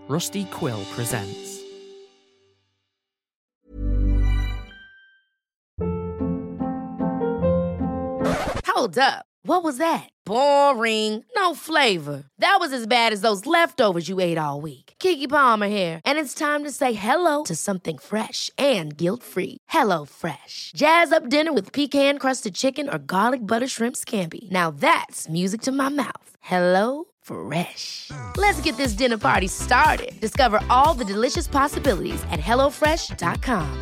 Rusty Quill presents. Hold up. What was that? Boring. No flavor. That was as bad as those leftovers you ate all week. Keke Palmer here, and it's time to say hello to something fresh and guilt-free. Hello Fresh. Jazz up dinner with pecan-crusted chicken or garlic butter shrimp scampi. Now that's music to my mouth. Hello Fresh. Let's get this dinner party started. Discover all the delicious possibilities at hellofresh.com.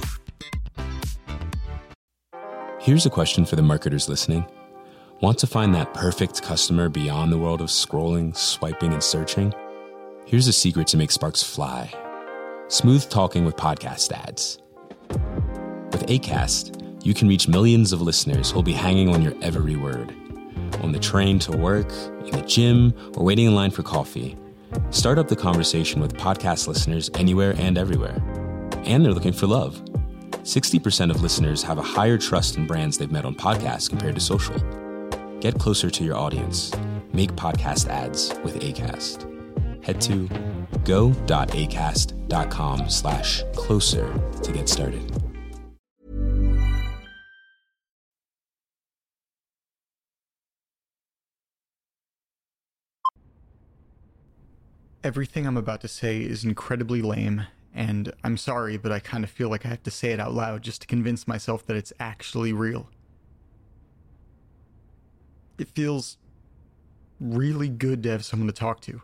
Here's a question for the marketers listening. Want to find that perfect customer beyond the world of scrolling, swiping, and searching? Here's a secret to make sparks fly. Smooth talking with podcast ads. With Acast, you can reach millions of listeners who'll be hanging on your every word. On the train to work, in the gym, or waiting in line for coffee. Start up the conversation with podcast listeners anywhere and everywhere. And they're looking for love. 60% of listeners have a higher trust in brands they've met on podcasts compared to social. Get closer to your audience. Make podcast ads with Acast. Head to go.acast.com/closer to get started. Everything I'm about to say is incredibly lame, and I'm sorry, but I kind of feel like I have to say it out loud just to convince myself that it's actually real. It feels really good to have someone to talk to.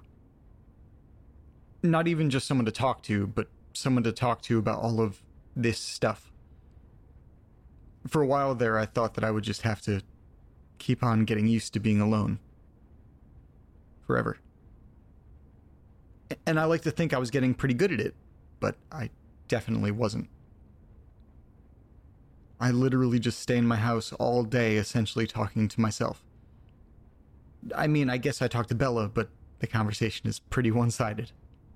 Not even just someone to talk to, but someone to talk to about all of this stuff. For a while there, I thought that I would just have to keep on getting used to being alone. Forever. And I like to think I was getting pretty good at it, but I definitely wasn't. I literally just stay in my house all day, essentially talking to myself. I mean, I guess I talk to Bella, but the conversation is pretty one-sided.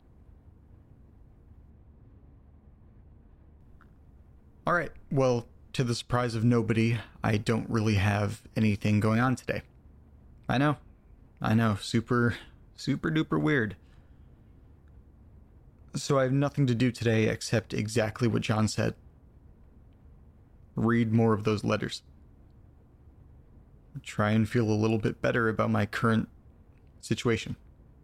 Alright, well, to the surprise of nobody, I don't really have anything going on today. I know, super duper weird. So I have nothing to do today except exactly what John said. Read more of those letters. Try and feel a little bit better about my current situation.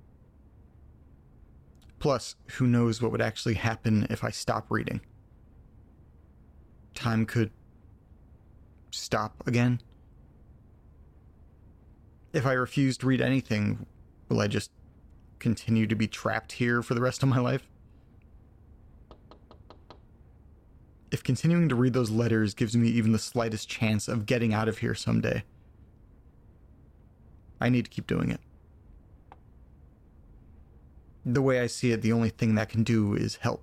Plus, who knows what would actually happen if I stop reading. Time could stop again. If I refuse to read anything, will I just continue to be trapped here for the rest of my life? If continuing to read those letters gives me even the slightest chance of getting out of here someday, I need to keep doing it. The way I see it, the only thing that can do is help.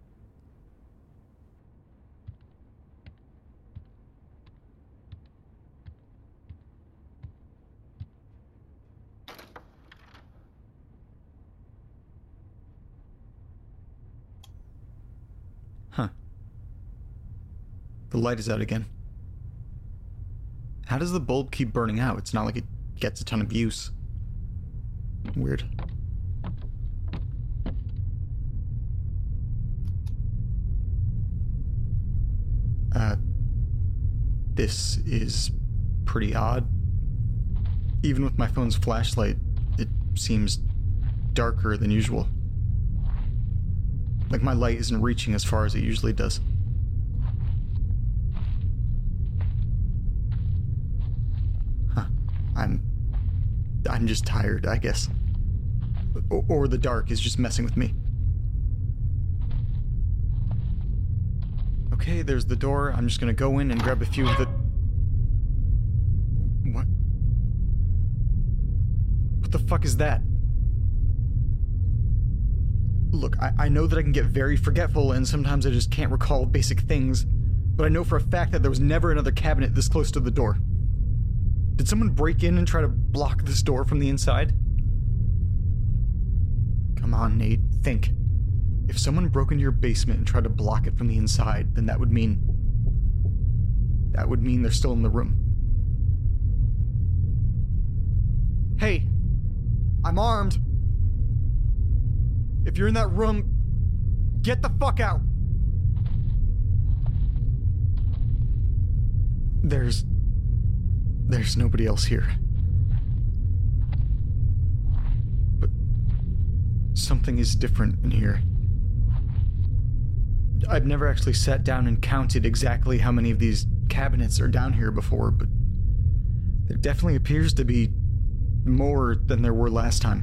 Huh. The light is out again. How does the bulb keep burning out? It's not like it gets a ton of use. Weird. This is pretty odd. Even with my phone's flashlight, it seems darker than usual. Like my light isn't reaching as far as it usually does. Huh. I'm just tired, I guess. Or the dark is just messing with me. Okay, there's the door. I'm just gonna go in and grab a few of the... What? What the fuck is that? Look, I know that I can get very forgetful and sometimes I just can't recall basic things, but I know for a fact that there was never another cabinet this close to the door. Did someone break in and try to block this door from the inside? Come on, Nate, think. If someone broke into your basement and tried to block it from the inside, then that would mean they're still in the room. Hey, I'm armed. If you're in that room, get the fuck out. There's nobody else here. But something is different in here. I've never actually sat down and counted exactly how many of these cabinets are down here before, but there definitely appears to be more than there were last time.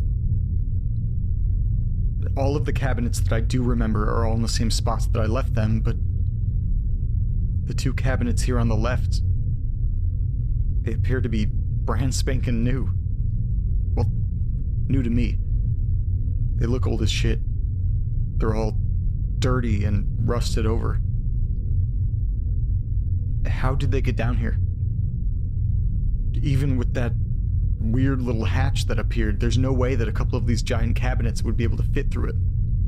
All of the cabinets that I do remember are all in the same spots that I left them, but the two cabinets here on the left, they appear to be brand spanking new. Well, new to me. They look old as shit. They're all dirty and rusted over. How did they get down here? Even with that weird little hatch that appeared, there's no way that a couple of these giant cabinets would be able to fit through it.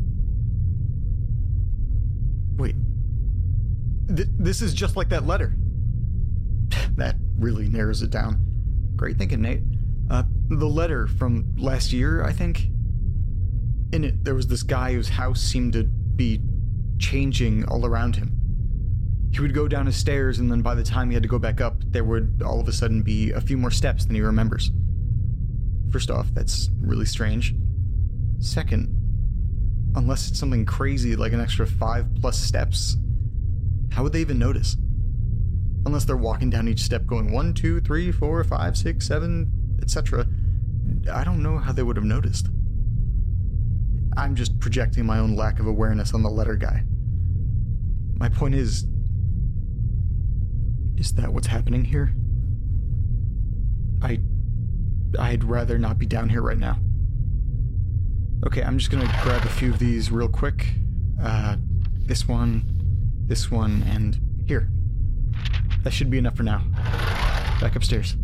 Wait. This is just like that letter. That really narrows it down. Great thinking, Nate. The letter from last year, I think. In it, there was this guy whose house seemed to be changing all around him. He would go down his stairs, and then by the time he had to go back up, there would all of a sudden be a few more steps than he remembers. First off, that's really strange. Second, unless it's something crazy like an extra 5+ steps, how would they even notice? Unless they're walking down each step going 1, 2, 3, 4, 5, 6, 7, etc. I don't know how they would have noticed. I'm just projecting my own lack of awareness on the letter guy. My point is that what's happening here? I'd rather not be down here right now. Okay, I'm just gonna grab a few of these real quick. This one, and here. That should be enough for now. Back upstairs.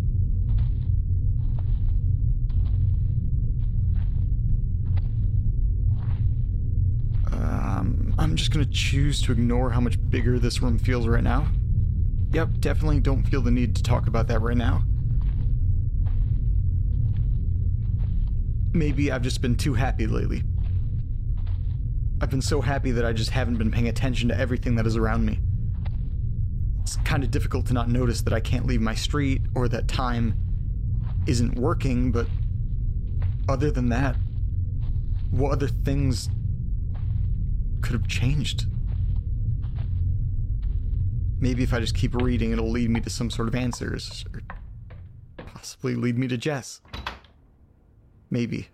I'm just gonna choose to ignore how much bigger this room feels right now. Yep, definitely don't feel the need to talk about that right now. Maybe I've just been too happy lately. I've been so happy that I just haven't been paying attention to everything that is around me. It's kind of difficult to not notice that I can't leave my street or that time isn't working, but other than that, what other things could have changed? Maybe if I just keep reading, it'll lead me to some sort of answers, or possibly lead me to Jess. Maybe.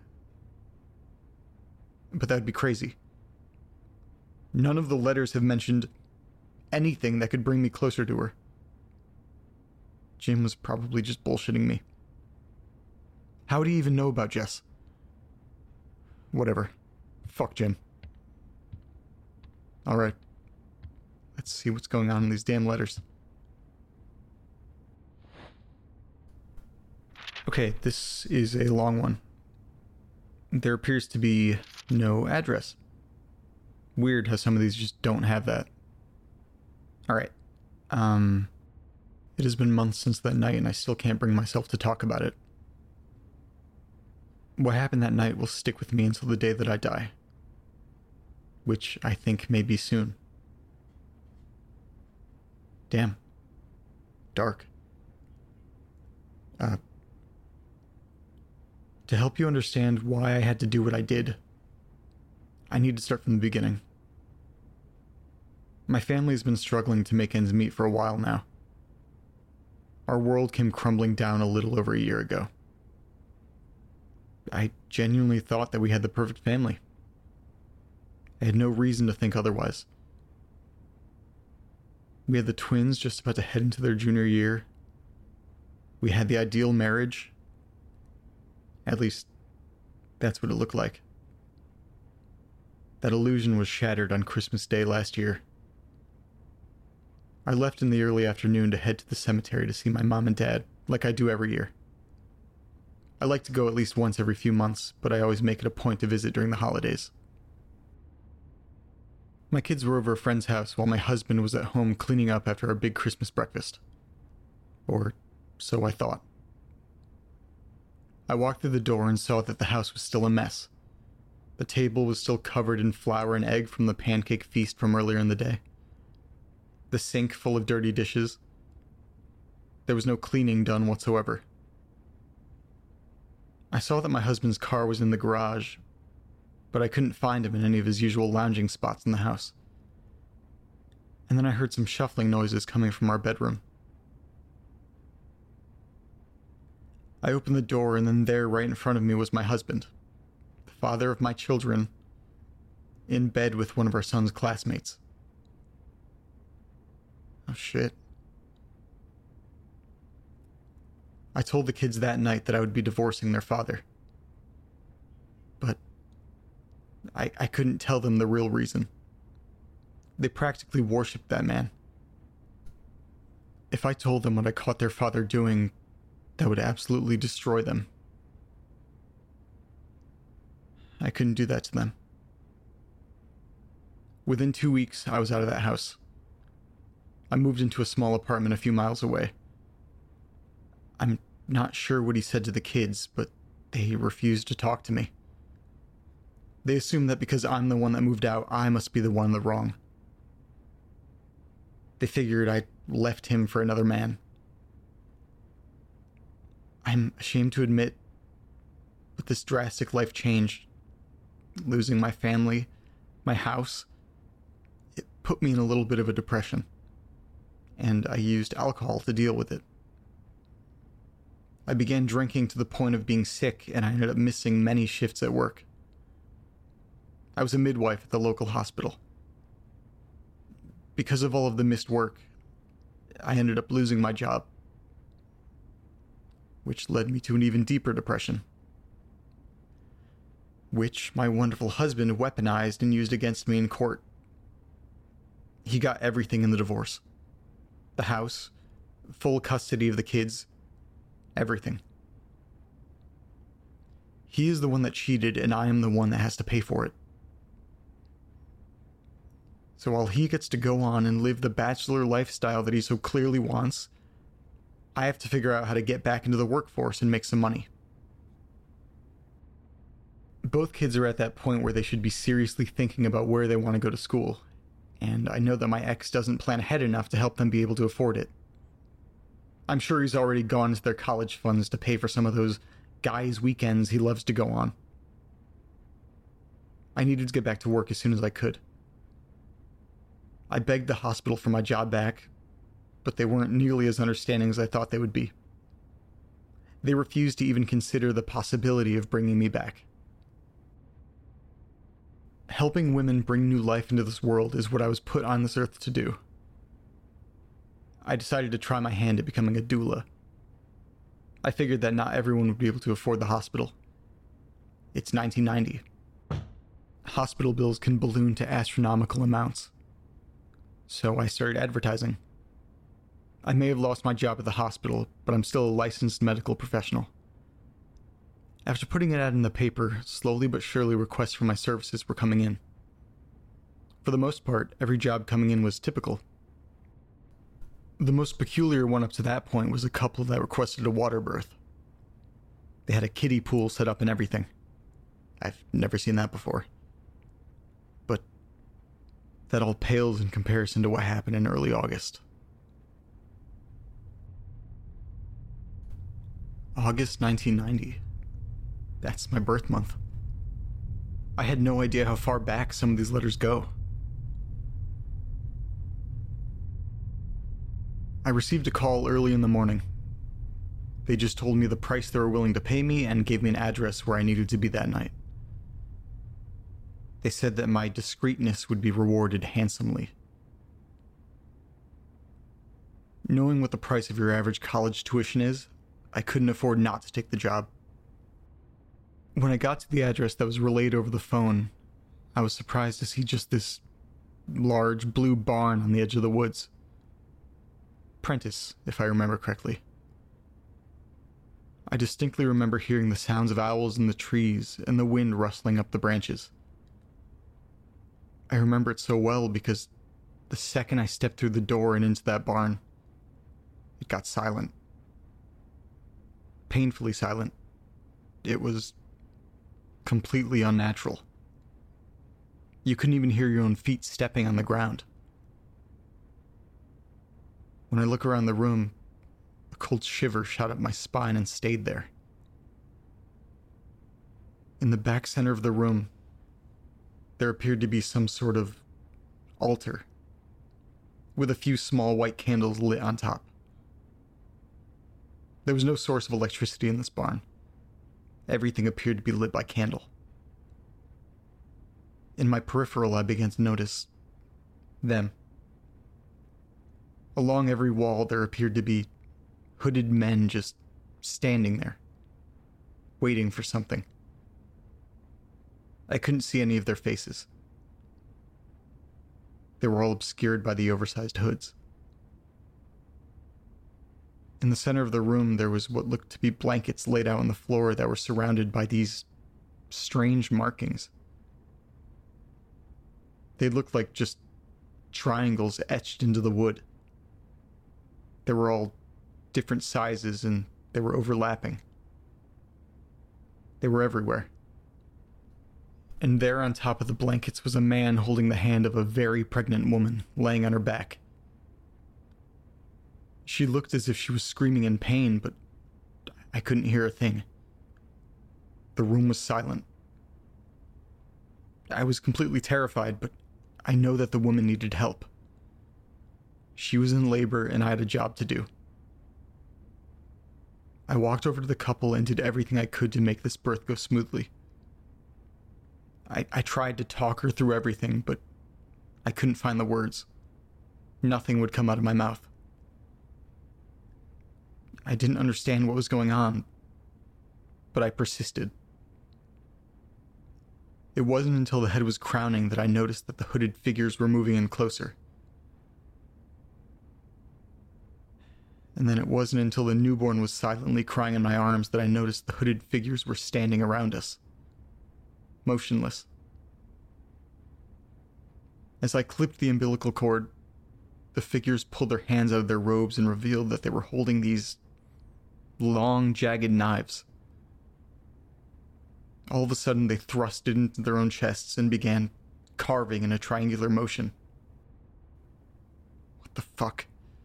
But that would be crazy. None of the letters have mentioned anything that could bring me closer to her. Jim was probably just bullshitting me. How would he even know about Jess? Whatever. Fuck Jim. Alright. Let's see what's going on in these damn letters. Okay, this is a long one. There appears to be no address. Weird how some of these just don't have that. Alright. It has been months since that night and I still can't bring myself to talk about it. What happened that night will stick with me until the day that I die. Which I think may be soon. Damn. Dark. To help you understand why I had to do what I did, I need to start from the beginning. My family's been struggling to make ends meet for a while now. Our world came crumbling down a little over a year ago. I genuinely thought that we had the perfect family. I had no reason to think otherwise. We had the twins just about to head into their junior year. We had the ideal marriage. At least, that's what it looked like. That illusion was shattered on Christmas Day last year. I left in the early afternoon to head to the cemetery to see my mom and dad, like I do every year. I like to go at least once every few months, but I always make it a point to visit during the holidays. My kids were over a friend's house while my husband was at home cleaning up after our big Christmas breakfast. Or so I thought. I walked through the door and saw that the house was still a mess. The table was still covered in flour and egg from the pancake feast from earlier in the day. The sink full of dirty dishes. There was no cleaning done whatsoever. I saw that my husband's car was in the garage, but I couldn't find him in any of his usual lounging spots in the house. And then I heard some shuffling noises coming from our bedroom. I opened the door, and then there, right in front of me, was my husband, the father of my children, in bed with one of our son's classmates. Oh shit. I told the kids that night that I would be divorcing their father. But I couldn't tell them the real reason. They practically worshipped that man. If I told them what I caught their father doing, that would absolutely destroy them. I couldn't do that to them. Within 2 weeks, I was out of that house. I moved into a small apartment a few miles away. I'm not sure what he said to the kids, but they refused to talk to me. They assumed that because I'm the one that moved out, I must be the one in the wrong. They figured I left him for another man. I'm ashamed to admit, but this drastic life change, losing my family, my house, it put me in a little bit of a depression, and I used alcohol to deal with it. I began drinking to the point of being sick, and I ended up missing many shifts at work. I was a midwife at the local hospital. Because of all of the missed work, I ended up losing my job, which led me to an even deeper depression, which my wonderful husband weaponized and used against me in court. He got everything in the divorce. The house, full custody of the kids, everything. He is the one that cheated, and I am the one that has to pay for it. So while he gets to go on and live the bachelor lifestyle that he so clearly wants, I have to figure out how to get back into the workforce and make some money. Both kids are at that point where they should be seriously thinking about where they want to go to school, and I know that my ex doesn't plan ahead enough to help them be able to afford it. I'm sure he's already gone to their college funds to pay for some of those guys' weekends he loves to go on. I needed to get back to work as soon as I could. I begged the hospital for my job back, but they weren't nearly as understanding as I thought they would be. They refused to even consider the possibility of bringing me back. Helping women bring new life into this world is what I was put on this earth to do. I decided to try my hand at becoming a doula. I figured that not everyone would be able to afford the hospital. It's 1990. Hospital bills can balloon to astronomical amounts. So I started advertising. I may have lost my job at the hospital, but I'm still a licensed medical professional. After putting it out in the paper, slowly but surely requests for my services were coming in. For the most part, every job coming in was typical. The most peculiar one up to that point was a couple that requested a water birth. They had a kiddie pool set up and everything. I've never seen that before. But that all pales in comparison to what happened in early August. August 1990. That's my birth month. I had no idea how far back some of these letters go. I received a call early in the morning. They just told me the price they were willing to pay me and gave me an address where I needed to be that night. They said that my discreetness would be rewarded handsomely. Knowing what the price of your average college tuition is, I couldn't afford not to take the job. When I got to the address that was relayed over the phone, I was surprised to see just this large blue barn on the edge of the woods. Prentice, if I remember correctly. I distinctly remember hearing the sounds of owls in the trees and the wind rustling up the branches. I remember it so well because the second I stepped through the door and into that barn, it got silent. Painfully silent. It was completely unnatural. You couldn't even hear your own feet stepping on the ground. When I look around the room, a cold shiver shot up my spine and stayed there. In the back center of the room, there appeared to be some sort of altar, with a few small white candles lit on top. There was no source of electricity in this barn. Everything appeared to be lit by candle. In my peripheral, I began to notice them. Along every wall, there appeared to be hooded men just standing there, waiting for something. I couldn't see any of their faces. They were all obscured by the oversized hoods. In the center of the room, there was what looked to be blankets laid out on the floor that were surrounded by these strange markings. They looked like just triangles etched into the wood. They were all different sizes and they were overlapping. They were everywhere. And there on top of the blankets was a man holding the hand of a very pregnant woman laying on her back. She looked as if she was screaming in pain, but I couldn't hear a thing. The room was silent. I was completely terrified, but I know that the woman needed help. She was in labor and I had a job to do. I walked over to the couple and did everything I could to make this birth go smoothly. I tried to talk her through everything, but I couldn't find the words. Nothing would come out of my mouth. I didn't understand what was going on, but I persisted. It wasn't until the head was crowning that I noticed that the hooded figures were moving in closer. And then it wasn't until the newborn was silently crying in my arms that I noticed the hooded figures were standing around us, motionless. As I clipped the umbilical cord, the figures pulled their hands out of their robes and revealed that they were holding these long, jagged knives. All of a sudden, they thrust it into their own chests and began carving in a triangular motion. What the fuck?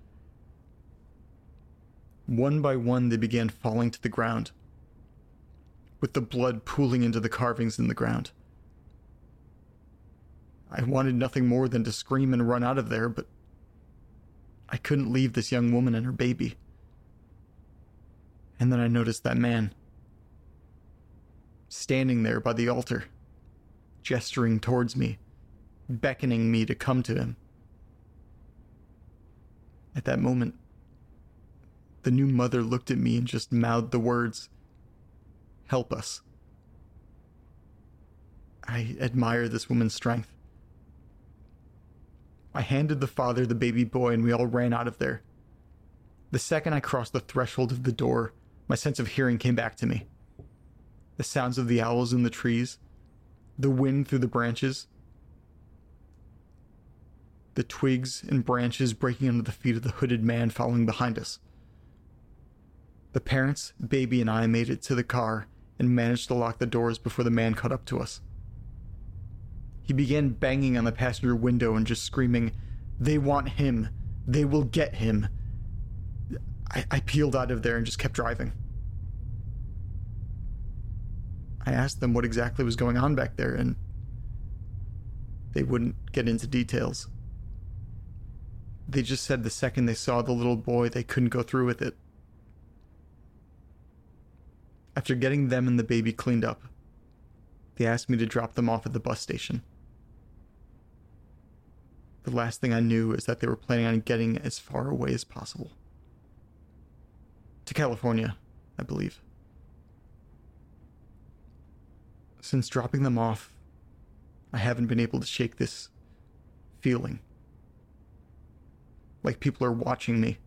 One by one, they began falling to the ground, with the blood pooling into the carvings in the ground. I wanted nothing more than to scream and run out of there, but I couldn't leave this young woman and her baby. And then I noticed that man, standing there by the altar, gesturing towards me, beckoning me to come to him. At that moment, the new mother looked at me and just mouthed the words, "Help us." I admire this woman's strength. I handed the father the baby boy and we all ran out of there. The second I crossed the threshold of the door, my sense of hearing came back to me. The sounds of the owls in the trees, the wind through the branches, the twigs and branches breaking under the feet of the hooded man following behind us. The parents, baby, and I made it to the car and managed to lock the doors before the man caught up to us. He began banging on the passenger window and just screaming, "They want him. They will get him." I peeled out of there and just kept driving. I asked them what exactly was going on back there, and they wouldn't get into details. They just said the second they saw the little boy, they couldn't go through with it. After getting them and the baby cleaned up, they asked me to drop them off at the bus station. The last thing I knew is that they were planning on getting as far away as possible. To California, I believe. Since dropping them off, I haven't been able to shake this feeling. Like people are watching me.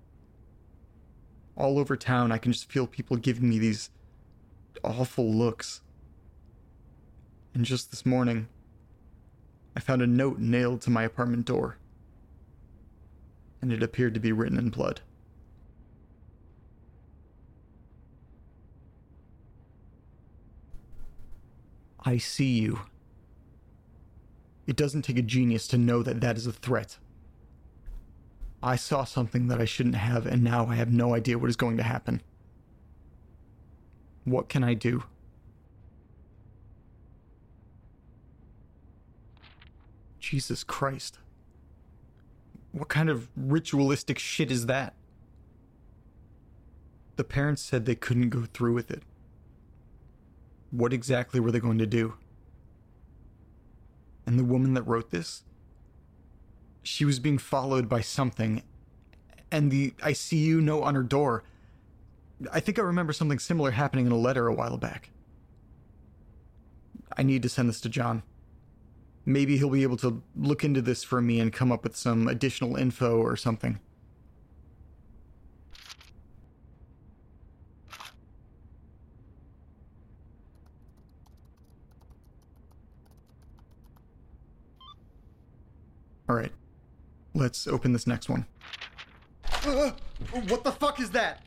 All over town, I can just feel people giving me these awful looks. And just this morning, I found a note nailed to my apartment door. And it appeared to be written in blood. I see you. It doesn't take a genius to know that that is a threat. I saw something that I shouldn't have, and now I have no idea what is going to happen. What can I do? Jesus Christ. What kind of ritualistic shit is that? The parents said they couldn't go through with it. What exactly were they going to do? And the woman that wrote this? She was being followed by something, and the "I see you" note on her door. I think I remember something similar happening in a letter a while back. I need to send this to John. Maybe he'll be able to look into this for me and come up with some additional info or something. Alright, let's open this next one. What the fuck is that?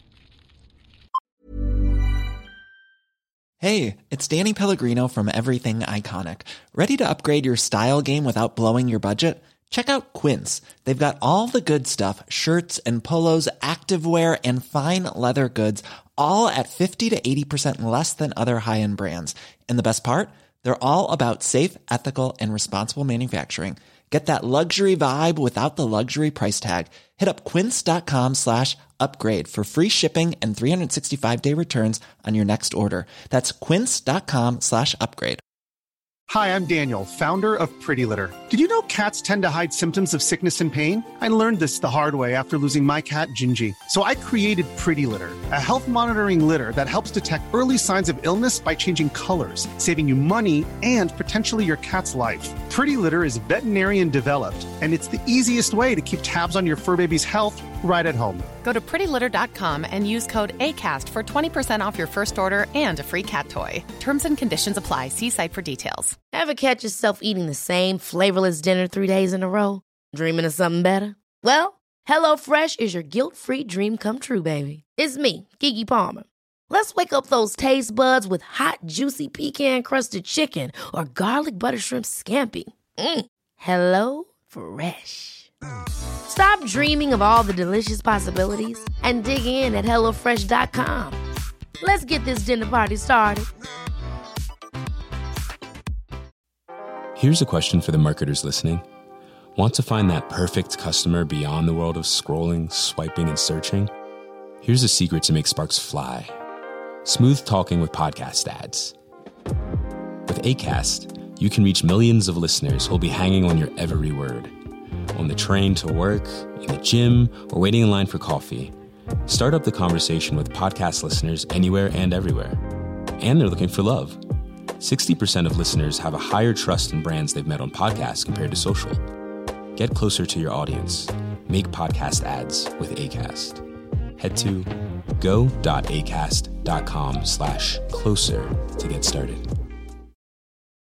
Hey, it's Danny Pellegrino from Everything Iconic. Ready to upgrade your style game without blowing your budget? Check out Quince. They've got all the good stuff, shirts and polos, activewear, and fine leather goods, all at 50 to 80% less than other high-end brands. And the best part? They're all about safe, ethical, and responsible manufacturing. Get that luxury vibe without the luxury price tag. Hit up quince.com/upgrade for free shipping and 365-day returns on your next order. That's quince.com/upgrade. Hi, I'm Daniel, founder of Pretty Litter. Did you know cats tend to hide symptoms of sickness and pain? I learned this the hard way after losing my cat, Gingy. So I created Pretty Litter, a health monitoring litter that helps detect early signs of illness by changing colors, saving you money and potentially your cat's life. Pretty Litter is veterinarian developed, and it's the easiest way to keep tabs on your fur baby's health right at home. Go to prettylitter.com and use code ACAST for 20% off your first order and a free cat toy. Terms and conditions apply. See site for details. Ever catch yourself eating the same flavorless dinner 3 days in a row? Dreaming of something better? Well, HelloFresh is your guilt-free dream come true, baby. It's me, Keke Palmer. Let's wake up those taste buds with hot, juicy pecan-crusted chicken or garlic butter shrimp scampi. Hello Fresh. Stop dreaming of all the delicious possibilities and dig in at HelloFresh.com. Let's get this dinner party started. Here's a question for the marketers listening. Want to find that perfect customer beyond the world of scrolling, swiping, and searching? Here's a secret to make sparks fly. Smooth talking with podcast ads. With Acast, you can reach millions of listeners who'll be hanging on your every word. On the train to work, in the gym, or waiting in line for coffee. Start up the conversation with podcast listeners anywhere and everywhere. And they're looking for love. 60% of listeners have a higher trust in brands they've met on podcasts compared to social. Get closer to your audience. Make podcast ads with Acast. Head to go.acast.com/closer to get started.